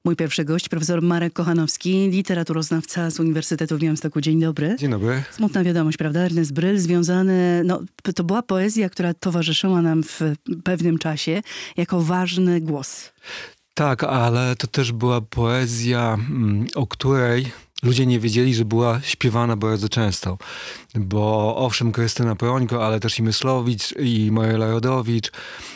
Mój pierwszy gość, profesor Marek Kochanowski, literaturoznawca z Uniwersytetu w Białymstoku. Dzień dobry. Dzień dobry. Smutna wiadomość, prawda? Ernest Bryl związany, to była poezja, która towarzyszyła nam w pewnym czasie jako ważny głos. Tak, ale to też była poezja, o której ludzie nie wiedzieli, że była śpiewana bardzo często. Bo owszem, Krystyna Prońko, ale też i Mysłowicz, i Maryla Rodowicz,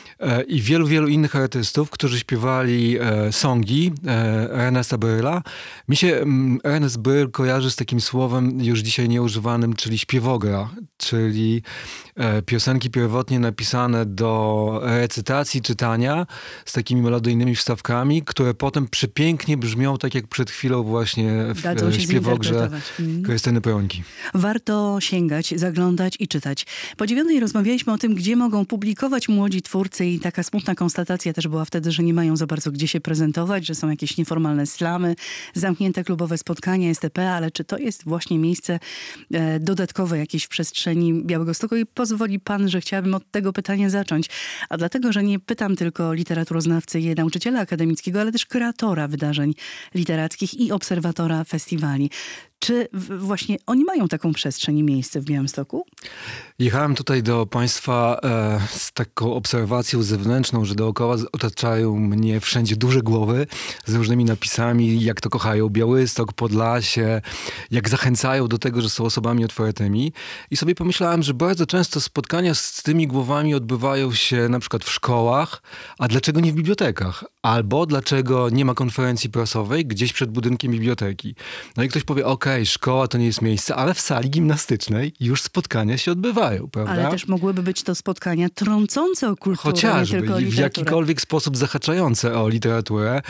i wielu innych artystów, którzy śpiewali songi Ernesta Bryla. Mi się Ernest Bryl kojarzy z takim słowem już dzisiaj nieużywanym, czyli śpiewogra, czyli piosenki pierwotnie napisane do recytacji, czytania z takimi melodyjnymi wstawkami, które potem przepięknie brzmią, tak jak przed chwilą właśnie w śpiewogrze Krystyny Prońki. Warto sięgać, zaglądać i czytać. Po 9:00 rozmawialiśmy o tym, gdzie mogą publikować młodzi twórcy i taka smutna konstatacja też była wtedy, że nie mają za bardzo gdzie się prezentować, że są jakieś nieformalne slamy, zamknięte klubowe spotkania STP, ale czy to jest właśnie miejsce dodatkowe jakieś w przestrzeni Białegostoku? I pozwoli pan, że chciałabym od tego pytania zacząć. A dlatego, że nie pytam tylko literaturoznawcy i nauczyciela akademickiego, ale też kreatora wydarzeń literackich i obserwatora festiwali. Czy właśnie oni mają taką przestrzeń i miejsce w Białymstoku? Jechałem tutaj do państwa z taką obserwacją zewnętrzną, że dookoła otaczają mnie wszędzie duże głowy z różnymi napisami, jak to kochają Białystok, Podlasie, jak zachęcają do tego, że są osobami otwartymi. I sobie pomyślałem, że bardzo często spotkania z tymi głowami odbywają się na przykład w szkołach, a dlaczego nie w bibliotekach? Albo dlaczego nie ma konferencji prasowej gdzieś przed budynkiem biblioteki? No i ktoś powie, szkoła to nie jest miejsce, ale w sali gimnastycznej już spotkania się odbywają, prawda? Ale też mogłyby być to spotkania trącące o kulturę, chociażby, nie tylko o w literaturę. jakikolwiek sposób zahaczające o literaturę.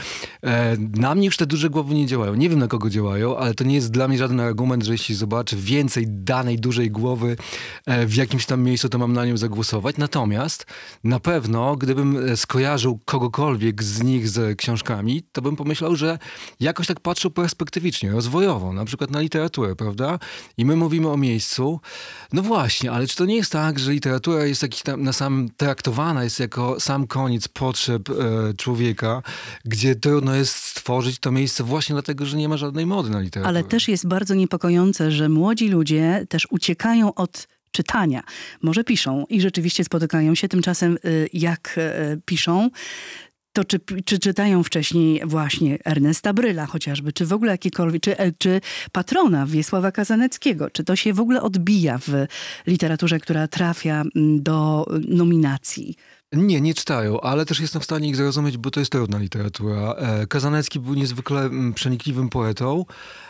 Na mnie już te duże głowy nie działają. Nie wiem, na kogo działają, ale to nie jest dla mnie żaden argument, że jeśli zobaczę więcej danej dużej głowy w jakimś tam miejscu, to mam na nią zagłosować. Natomiast na pewno, gdybym skojarzył kogokolwiek z nich z książkami, to bym pomyślał, że jakoś tak patrzą perspektywicznie, rozwojowo, na przykład na literaturę, prawda? I my mówimy o miejscu. No właśnie, ale czy to nie jest tak, że literatura jest jakiś tam traktowana jest jako sam koniec potrzeb człowieka, gdzie trudno jest stworzyć to miejsce właśnie dlatego, że nie ma żadnej mody na literaturę. Ale też jest bardzo niepokojące, że młodzi ludzie też uciekają od czytania. Może piszą i rzeczywiście spotykają się, tymczasem jak piszą, to czy czytają wcześniej właśnie Ernesta Bryla chociażby, czy w ogóle jakiekolwiek, czy patrona Wiesława Kazaneckiego, czy to się w ogóle odbija w literaturze, która trafia do nominacji? Nie czytają, ale też jestem w stanie ich zrozumieć, bo to jest trudna literatura. Kazanecki był niezwykle przenikliwym poetą.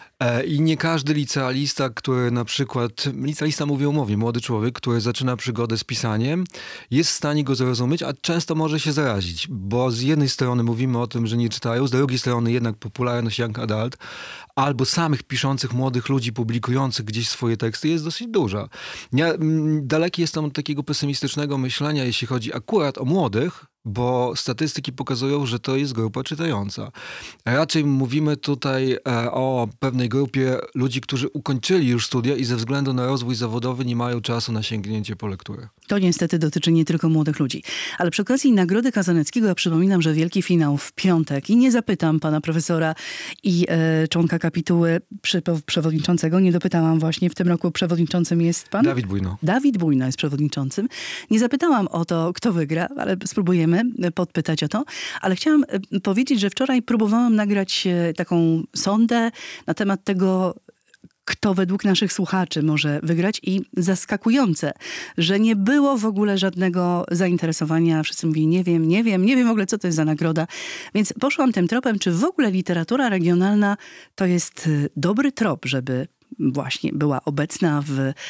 I nie każdy licealista, który na przykład, licealista mówię umownie, młody człowiek, który zaczyna przygodę z pisaniem, jest w stanie go zrozumieć, a często może się zarazić, bo z jednej strony mówimy o tym, że nie czytają, z drugiej strony jednak popularność young adult albo samych piszących młodych ludzi publikujących gdzieś swoje teksty jest dosyć duża. Ja daleki jestem od takiego pesymistycznego myślenia, jeśli chodzi akurat o młodych, bo statystyki pokazują, że to jest grupa czytająca. Raczej mówimy tutaj o pewnej grupie ludzi, którzy ukończyli już studia i ze względu na rozwój zawodowy nie mają czasu na sięgnięcie po lekturę. To niestety dotyczy nie tylko młodych ludzi. Ale przy okazji Nagrody Kazaneckiego ja przypominam, że wielki finał w piątek i nie zapytam pana profesora i członka kapituły przewodniczącego, nie dopytałam właśnie, w tym roku przewodniczącym jest pan? Dawid Bujno. Dawid Bujno jest przewodniczącym. Nie zapytałam o to, kto wygra, ale spróbujemy podpytać o to. Ale chciałam powiedzieć, że wczoraj próbowałam nagrać taką sondę na temat tego, kto według naszych słuchaczy może wygrać i zaskakujące, że nie było w ogóle żadnego zainteresowania. Wszyscy mówili, nie wiem w ogóle, co to jest za nagroda. Więc poszłam tym tropem, czy w ogóle literatura regionalna to jest dobry trop, żeby właśnie była obecna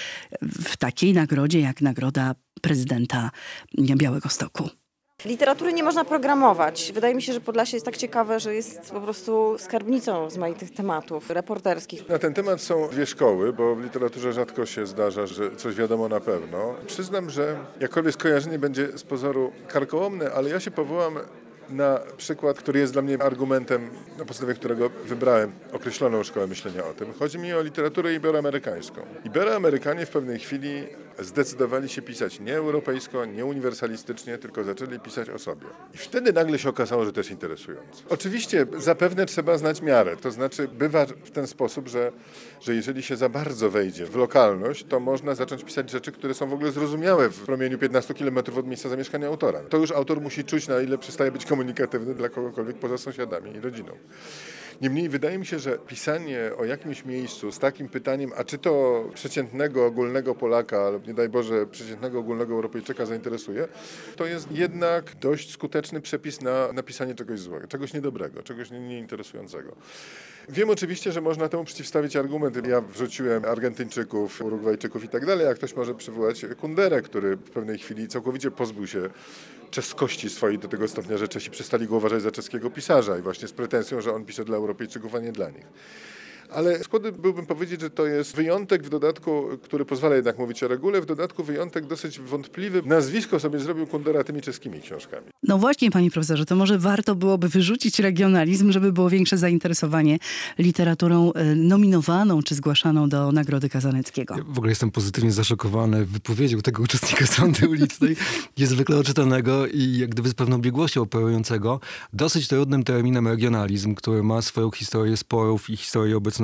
w takiej nagrodzie, jak nagroda prezydenta Białegostoku. Literatury nie można programować. Wydaje mi się, że Podlasie jest tak ciekawe, że jest po prostu skarbnicą rozmaitych tematów reporterskich. Na ten temat są dwie szkoły, bo w literaturze rzadko się zdarza, że coś wiadomo na pewno. Przyznam, że jakkolwiek skojarzenie będzie z pozoru karkołomne, ale ja się powołam na przykład, który jest dla mnie argumentem, na podstawie którego wybrałem określoną szkołę myślenia o tym. Chodzi mi o literaturę iberoamerykańską. Iberoamerykanie w pewnej chwili zdecydowali się pisać nie europejsko, nie uniwersalistycznie, tylko zaczęli pisać o sobie. I wtedy nagle się okazało, że to jest interesujące. Oczywiście zapewne trzeba znać miarę. To znaczy bywa w ten sposób, że jeżeli się za bardzo wejdzie w lokalność, to można zacząć pisać rzeczy, które są w ogóle zrozumiałe w promieniu 15 km od miejsca zamieszkania autora. To już autor musi czuć, na ile przestaje być komunikatywny dla kogokolwiek poza sąsiadami i rodziną. Niemniej wydaje mi się, że pisanie o jakimś miejscu z takim pytaniem, a czy to przeciętnego, ogólnego Polaka, albo nie daj Boże przeciętnego, ogólnego Europejczyka zainteresuje, to jest jednak dość skuteczny przepis na napisanie czegoś złego, czegoś niedobrego, czegoś nieinteresującego. Wiem oczywiście, że można temu przeciwstawić argument. Ja wrzuciłem Argentyńczyków, Urugwajczyków i tak dalej, a ktoś może przywołać Kunderę, który w pewnej chwili całkowicie pozbył się czeskości swojej do tego stopnia, że Czesi przestali go uważać za czeskiego pisarza i właśnie z pretensją, że on pisze dla Europejczyków, a nie dla nich. Ale skłonny byłbym powiedzieć, że to jest wyjątek w dodatku, który pozwala jednak mówić o regule, w dodatku wyjątek dosyć wątpliwy. Nazwisko sobie zrobił Kundera tymi czeskimi książkami. No właśnie, panie profesorze, to może warto byłoby wyrzucić regionalizm, żeby było większe zainteresowanie literaturą nominowaną czy zgłaszaną do Nagrody Kazaneckiego. Ja w ogóle jestem pozytywnie zaszokowany wypowiedzią tego uczestnika sądy ulicznej, niezwykle oczytanego i jak gdyby z pewną biegłością operującego dosyć trudnym terminem regionalizm, który ma swoją historię sporów i historię obecności.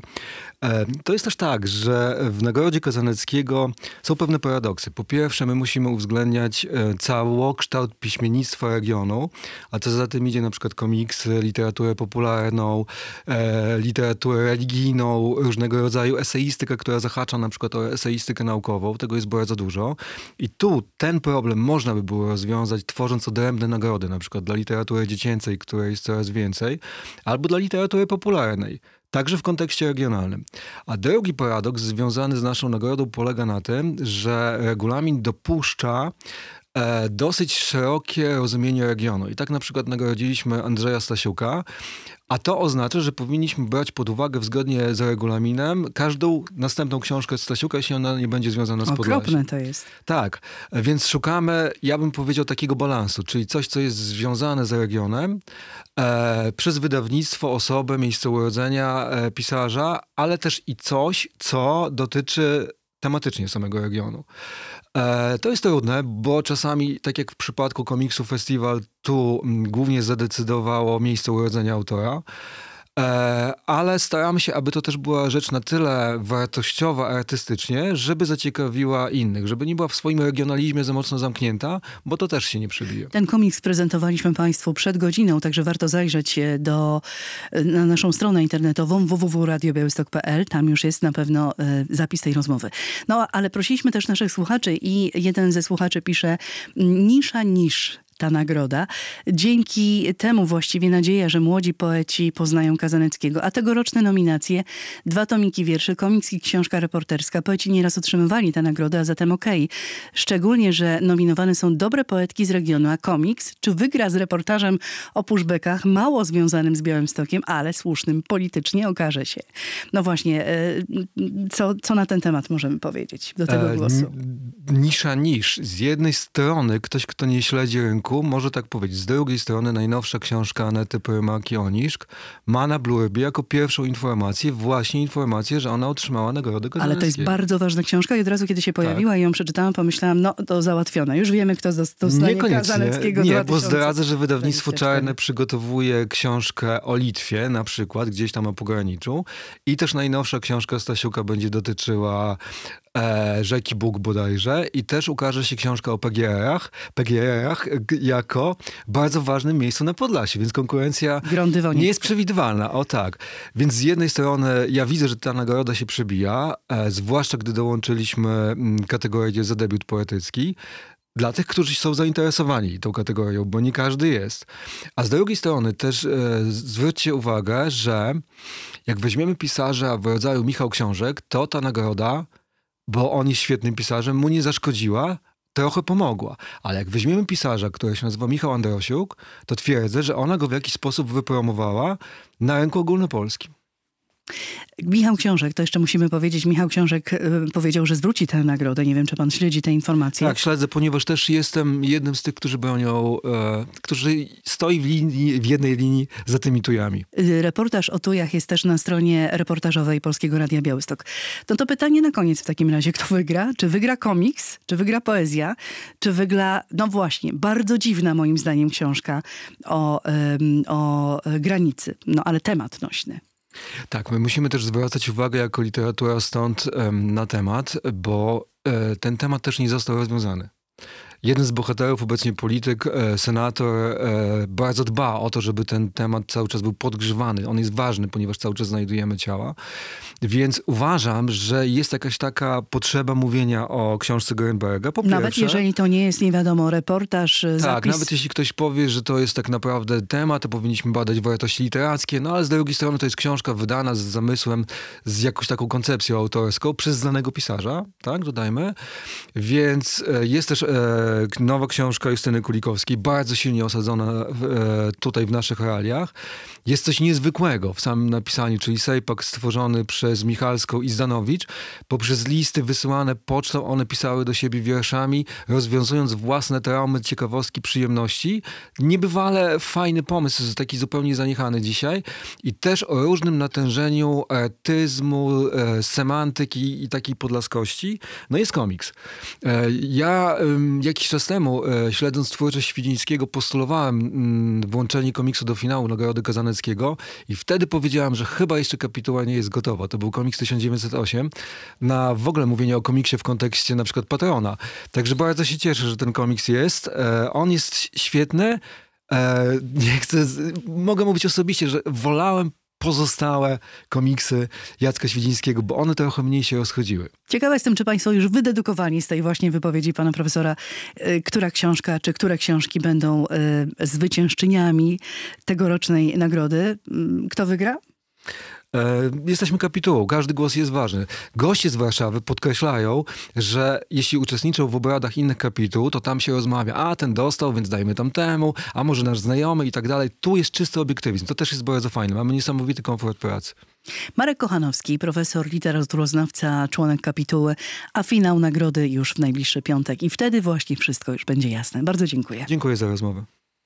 To jest też tak, że w Nagrodzie Kazaneckiego są pewne paradoksy. Po pierwsze, my musimy uwzględniać całokształt piśmiennictwa regionu, a co za tym idzie na przykład komiksy, literaturę popularną, literaturę religijną, różnego rodzaju eseistykę, która zahacza na przykład o eseistykę naukową. Tego jest bardzo dużo. I tu ten problem można by było rozwiązać, tworząc odrębne nagrody, na przykład dla literatury dziecięcej, której jest coraz więcej, albo dla literatury popularnej. Także w kontekście regionalnym. A drugi paradoks związany z naszą nagrodą polega na tym, że regulamin dopuszcza dosyć szerokie rozumienie regionu. I tak na przykład nagrodziliśmy Andrzeja Stasiuka, a to oznacza, że powinniśmy brać pod uwagę zgodnie z regulaminem każdą następną książkę Stasiuka, jeśli ona nie będzie związana z Podlasiem. Okropne to jest. Tak, więc szukamy, ja bym powiedział, takiego balansu, czyli coś, co jest związane z regionem, przez wydawnictwo, osobę, miejsce urodzenia pisarza, ale też i coś, co dotyczy tematycznie samego regionu. To jest trudne, bo czasami, tak jak w przypadku komiksu Festiwal, tu głównie zadecydowało miejsce urodzenia autora, ale staramy się, aby to też była rzecz na tyle wartościowa artystycznie, żeby zaciekawiła innych, żeby nie była w swoim regionalizmie za mocno zamknięta, bo to też się nie przebije. Ten komiks prezentowaliśmy państwu przed godziną, także warto zajrzeć na naszą stronę internetową www.radiobiałystok.pl. Tam już jest na pewno zapis tej rozmowy. No, ale prosiliśmy też naszych słuchaczy i jeden ze słuchaczy pisze: nisza niż ta nagroda. Dzięki temu właściwie nadzieja, że młodzi poeci poznają Kazaneckiego. A tegoroczne nominacje: 2 tomiki wierszy, komiks i książka reporterska. Poeci nieraz otrzymywali tę nagrodę, a zatem okej. Szczególnie, że nominowane są dobre poetki z regionu, a komiks, czy wygra z reportażem o pushbackach, mało związanym z Białymstokiem, ale słusznym politycznie, okaże się. No właśnie, co na ten temat możemy powiedzieć do tego głosu? Nisza niż. Z jednej strony ktoś, kto nie śledzi rynku, może tak powiedzieć. Z drugiej strony najnowsza książka Anety Prymaki-Oniszk ma na Blurbie jako pierwszą informację, że ona otrzymała nagrodę Kazaneckiego. Ale to jest bardzo ważna książka i od razu, kiedy się pojawiła i ją przeczytałam, pomyślałam, no to załatwione. Już wiemy, kto dostanie Kazaneckiego. Nie, bo zdradzę, że wydawnictwo Czarne przygotowuje książkę o Litwie, na przykład, gdzieś tam na pograniczu. I też najnowsza książka Stasiuka będzie dotyczyła Rzeki Bóg bodajże i też ukaże się książka o PGR-ach jako bardzo ważnym miejscu na Podlasiu, więc konkurencja nie jest przewidywalna. O tak. Więc z jednej strony ja widzę, że ta nagroda się przebija, zwłaszcza gdy dołączyliśmy kategorię za debiut poetycki, dla tych, którzy są zainteresowani tą kategorią, bo nie każdy jest. A z drugiej strony też zwróćcie uwagę, że jak weźmiemy pisarza w rodzaju Michał Książek, to ta nagroda, bo on jest świetnym pisarzem, mu nie zaszkodziła, trochę pomogła. Ale jak weźmiemy pisarza, który się nazywa Michał Androsiuk, to twierdzę, że ona go w jakiś sposób wypromowała na rynku ogólnopolskim. Michał Książek, to jeszcze musimy powiedzieć, Michał Książek powiedział, że zwróci tę nagrodę. Nie wiem, czy pan śledzi te informacje. Tak, śledzę, ponieważ też jestem jednym z tych, którzy bronią, którzy stoi w jednej linii za tymi tujami. Reportaż o tujach jest też na stronie reportażowej Polskiego Radia Białystok. To pytanie na koniec w takim razie. Kto wygra? Czy wygra komiks? Czy wygra poezja? Czy wygra, no właśnie, bardzo dziwna moim zdaniem książka o granicy. No ale temat nośny. Tak, my musimy też zwracać uwagę jako literatura stąd na temat, bo ten temat też nie został rozwiązany. Jeden z bohaterów, obecnie polityk, senator, bardzo dba o to, żeby ten temat cały czas był podgrzewany. On jest ważny, ponieważ cały czas znajdujemy ciała. Więc uważam, że jest jakaś taka potrzeba mówienia o książce Gorenberga. Po Nawet pierwsze, jeżeli to nie jest, nie wiadomo, reportaż, tak, zapis. nawet jeśli ktoś powie, że to jest tak naprawdę temat, to powinniśmy badać wartości literackie, no ale z drugiej strony to jest książka wydana z zamysłem, z jakąś taką koncepcją autorską przez znanego pisarza, tak, dodajmy. Więc jest też nowa książka Justyny Kulikowskiej, bardzo silnie osadzona tutaj w naszych realiach. Jest coś niezwykłego w samym napisaniu, czyli sejpak stworzony przez Michalską i Zdanowicz. Poprzez listy wysyłane pocztą one pisały do siebie wierszami, rozwiązując własne traumy, ciekawostki, przyjemności. Niebywale fajny pomysł, taki zupełnie zaniechany dzisiaj. I też o różnym natężeniu artyzmu, semantyki i takiej podlaskości. No jest komiks. Ja jakiś czas temu, śledząc twórczość Świdzińskiego, postulowałem włączenie komiksu do finału Nagrody Kazaneckiego i wtedy powiedziałem, że chyba jeszcze kapituła nie jest gotowa. To był komiks 1908. Na w ogóle mówienie o komiksie w kontekście na przykład Patrona. Także bardzo się cieszę, że ten komiks jest. On jest świetny. Nie chcę, mogę mówić osobiście, że wolałem pozostałe komiksy Jacka Świdzińskiego, bo one trochę mniej się rozchodziły. Ciekawa jestem, czy państwo już wydedukowani z tej właśnie wypowiedzi pana profesora, która książka, czy które książki będą zwyciężczyniami tegorocznej nagrody. Kto wygra? Jesteśmy kapitułą, każdy głos jest ważny. Goście z Warszawy podkreślają, że jeśli uczestniczą w obradach innych kapituł, to tam się rozmawia, a ten dostał, więc dajmy tam temu, a może nasz znajomy i tak dalej. Tu jest czysty obiektywizm, to też jest bardzo fajne. Mamy niesamowity komfort pracy. Marek Kochanowski, profesor, literaturoznawca, członek kapituły, a finał nagrody już w najbliższy piątek i wtedy właśnie wszystko już będzie jasne. Bardzo dziękuję. Dziękuję za rozmowę.